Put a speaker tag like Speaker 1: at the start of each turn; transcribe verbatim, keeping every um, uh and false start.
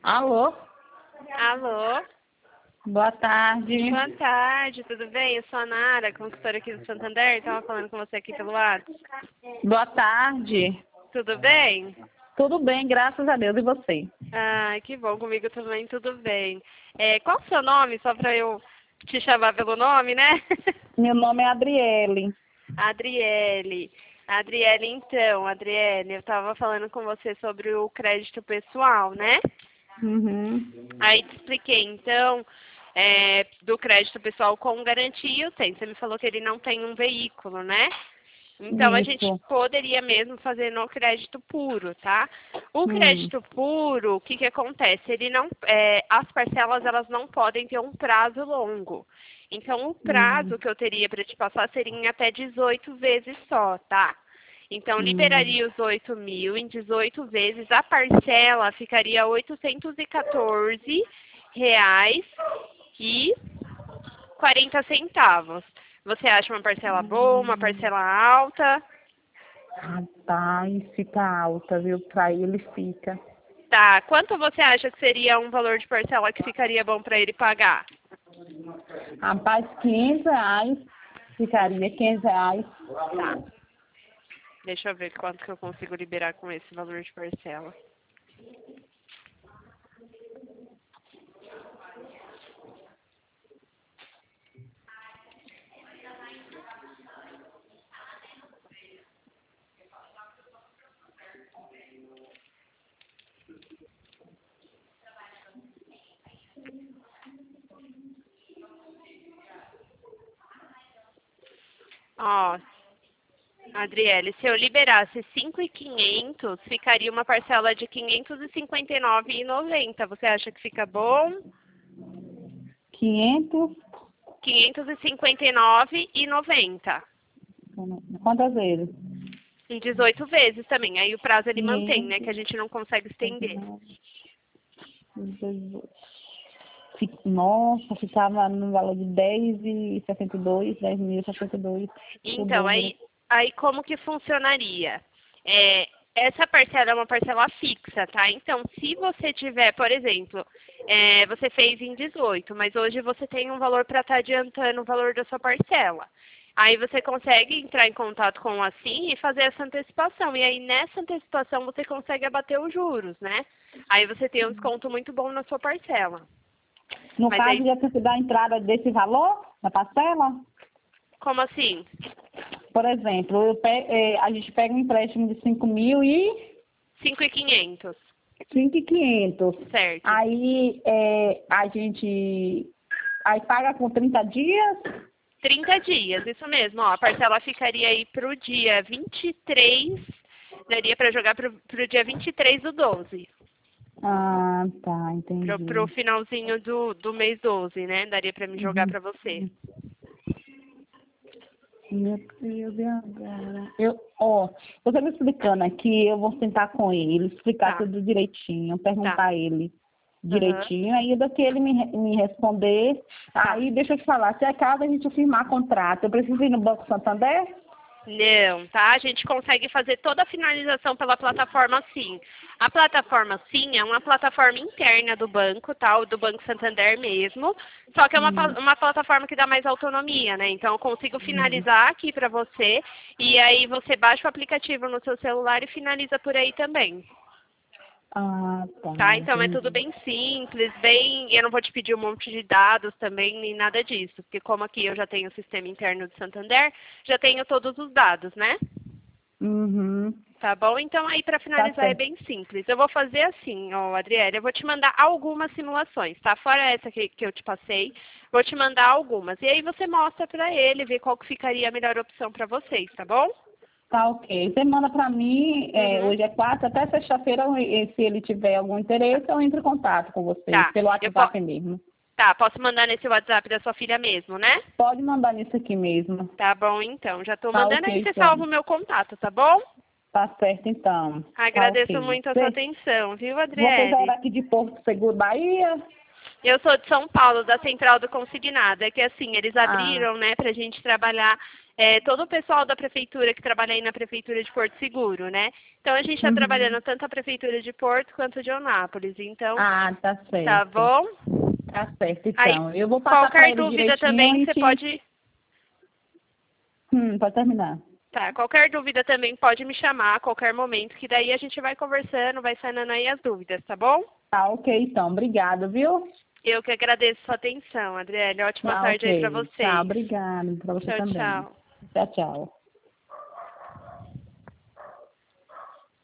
Speaker 1: Alô?
Speaker 2: Alô?
Speaker 1: Boa tarde.
Speaker 2: Boa tarde, tudo bem? Eu sou a Nara, consultora aqui do Santander, estava falando com você aqui pelo WhatsApp.
Speaker 1: Boa tarde.
Speaker 2: Tudo bem?
Speaker 1: Tudo bem, graças a Deus. E você?
Speaker 2: Ah, que bom, comigo também tudo bem. É, qual o seu nome, só para eu te chamar pelo nome, né?
Speaker 1: Meu nome é Adriele.
Speaker 2: Adriele. Adriele, então, Adriele, eu estava falando com você sobre o crédito pessoal, né?
Speaker 1: Uhum.
Speaker 2: Aí te expliquei, então, é, do crédito pessoal com garantia, tem. Você me falou que ele não tem um veículo, né? Então, a gente
Speaker 1: Isso.
Speaker 2: poderia mesmo fazer no crédito puro, tá? O
Speaker 1: Hum.
Speaker 2: crédito puro, o que que acontece? Ele não, é, as parcelas, elas não podem ter um prazo longo. Então, o prazo
Speaker 1: Hum.
Speaker 2: que eu teria para te passar seria em até dezoito vezes só, tá? Então,
Speaker 1: Hum.
Speaker 2: liberaria os oito mil em dezoito vezes. A parcela ficaria oitocentos e quatorze reais e quarenta centavos. Você acha uma parcela boa, uma parcela alta?
Speaker 1: Rapaz, fica alta, viu? Pra ele fica.
Speaker 2: Tá. Quanto você acha que seria um valor de parcela que ficaria bom para ele pagar?
Speaker 1: Rapaz, quinhentos reais. Ficaria quinhentos reais.
Speaker 2: Tá. Deixa eu ver quanto que eu consigo liberar com esse valor de parcela. Ó, Adriele, se eu liberasse cinco mil e quinhentos, ficaria uma parcela de quinhentos e cinquenta e nove reais e noventa centavos. Você acha que fica bom?
Speaker 1: quinhentos.
Speaker 2: quinhentos e cinquenta e nove reais e noventa centavos.
Speaker 1: Quantas vezes?
Speaker 2: Em dezoito vezes também. Aí o prazo ele mantém, né? Que a
Speaker 1: quinhentos.
Speaker 2: gente não consegue estender.
Speaker 1: Fi- Nossa, ficava no valor de dez e sessenta e dois, dez mil e sessenta e dois, o
Speaker 2: Então,
Speaker 1: dobro.
Speaker 2: aí, aí como que funcionaria? É, essa parcela é uma parcela fixa, tá? Então, se você tiver, por exemplo, é, você fez em dezoito, mas hoje você tem um valor para estar adiantando o valor da sua parcela. Aí você consegue entrar em contato com o Assim e fazer essa antecipação. E aí, nessa antecipação, você consegue abater os juros, né? Aí você tem um desconto muito bom na sua parcela.
Speaker 1: No
Speaker 2: Mas
Speaker 1: caso,
Speaker 2: aí,
Speaker 1: ia ter que dar a entrada desse valor, na parcela?
Speaker 2: como assim?
Speaker 1: Por exemplo, eu pe- eh, a gente pega um empréstimo de cinco mil e
Speaker 2: cinco mil e quinhentos,
Speaker 1: cinco mil e quinhentos.
Speaker 2: certo?
Speaker 1: Aí eh, a gente aí paga com trinta dias?
Speaker 2: trinta dias, isso mesmo. Ó, a parcela ficaria aí para o dia vinte e três, daria para jogar para o dia vinte e três do doze.
Speaker 1: Ah, tá,
Speaker 2: Para o
Speaker 1: entendi.
Speaker 2: finalzinho do, do mês doze, né? Daria para me jogar
Speaker 1: Uhum.
Speaker 2: para você.
Speaker 1: Meu Deus, e agora? Eu, ó, você me explicando aqui, eu vou sentar com ele, explicar
Speaker 2: Tá,
Speaker 1: tudo direitinho,
Speaker 2: tá.
Speaker 1: perguntar a ele
Speaker 2: Aham,
Speaker 1: direitinho, aí daqui ele me, re- me responder,
Speaker 2: tá.
Speaker 1: aí deixa eu te falar, se é caso a gente firmar contrato, eu preciso ir no Banco Santander?
Speaker 2: Não, tá? A gente consegue fazer toda a finalização pela plataforma Sim. A plataforma Sim é uma plataforma interna do banco, tá? O do Banco Santander mesmo. Só que é uma, pa-
Speaker 1: Hum,
Speaker 2: uma plataforma que dá mais autonomia, né? Então eu consigo
Speaker 1: hum.
Speaker 2: finalizar aqui para você e aí você baixa o aplicativo no seu celular e finaliza por aí também.
Speaker 1: Ah, tá,
Speaker 2: Tá? Então é tudo
Speaker 1: entendi.
Speaker 2: bem simples, bem. Eu não vou te pedir um monte de dados também, nem nada disso, porque como aqui eu já tenho o sistema interno do Santander, já tenho todos os dados, né?
Speaker 1: Uhum,
Speaker 2: Tá bom? Então aí para
Speaker 1: tá
Speaker 2: finalizar é
Speaker 1: certo.
Speaker 2: bem simples. Eu vou fazer assim, ó, Adriele, eu vou te mandar algumas simulações, tá? Fora essa que, que eu te passei, vou te mandar algumas. E aí você mostra para ele, ver qual que ficaria a melhor opção para vocês, tá bom?
Speaker 1: Tá ok. Você manda pra mim, é,
Speaker 2: Uhum.
Speaker 1: hoje é quarta, até sexta-feira, e- se ele tiver algum
Speaker 2: Tá.
Speaker 1: interesse, eu entro em contato com vocês,
Speaker 2: Tá.
Speaker 1: pelo
Speaker 2: Eu po
Speaker 1: WhatsApp mesmo.
Speaker 2: tá, posso mandar nesse WhatsApp da sua filha mesmo, né?
Speaker 1: Pode mandar nisso aqui mesmo.
Speaker 2: Tá bom, então. Já tô
Speaker 1: Tá
Speaker 2: mandando
Speaker 1: ok,
Speaker 2: aí, você
Speaker 1: então.
Speaker 2: salva o meu contato, tá bom?
Speaker 1: Tá certo, então. Tá
Speaker 2: Agradeço
Speaker 1: ok.
Speaker 2: muito a sua
Speaker 1: Você,
Speaker 2: atenção, viu,
Speaker 1: você já era
Speaker 2: Adriele?
Speaker 1: aqui de Porto Seguro, Bahia?
Speaker 2: Eu sou de São Paulo, da Central do Consignado. É que assim, eles
Speaker 1: Ah,
Speaker 2: abriram, né, pra gente trabalhar é, todo o pessoal da prefeitura que trabalha aí na prefeitura de Porto Seguro, né? Então a gente está
Speaker 1: Uhum.
Speaker 2: trabalhando tanto a prefeitura de Porto quanto de Eunápolis. Então,
Speaker 1: Ah, tá certo.
Speaker 2: tá bom?
Speaker 1: Tá certo,
Speaker 2: Aí,
Speaker 1: então. Eu vou passar para
Speaker 2: qualquer
Speaker 1: ele
Speaker 2: dúvida
Speaker 1: direitinho
Speaker 2: também,
Speaker 1: e
Speaker 2: você
Speaker 1: te...
Speaker 2: pode...
Speaker 1: Hum, pode terminar.
Speaker 2: Tá, qualquer dúvida também pode me chamar a qualquer momento, que daí a gente vai conversando, vai sanando aí as dúvidas, tá bom?
Speaker 1: Tá, ok, então. Obrigado, viu?
Speaker 2: Eu que agradeço a sua atenção, Adriele. Ótima
Speaker 1: Tá,
Speaker 2: tarde aí pra
Speaker 1: ok.
Speaker 2: vocês.
Speaker 1: Tá, obrigado. Para você
Speaker 2: Tchau,
Speaker 1: também.
Speaker 2: tchau.
Speaker 1: Tchau, tchau.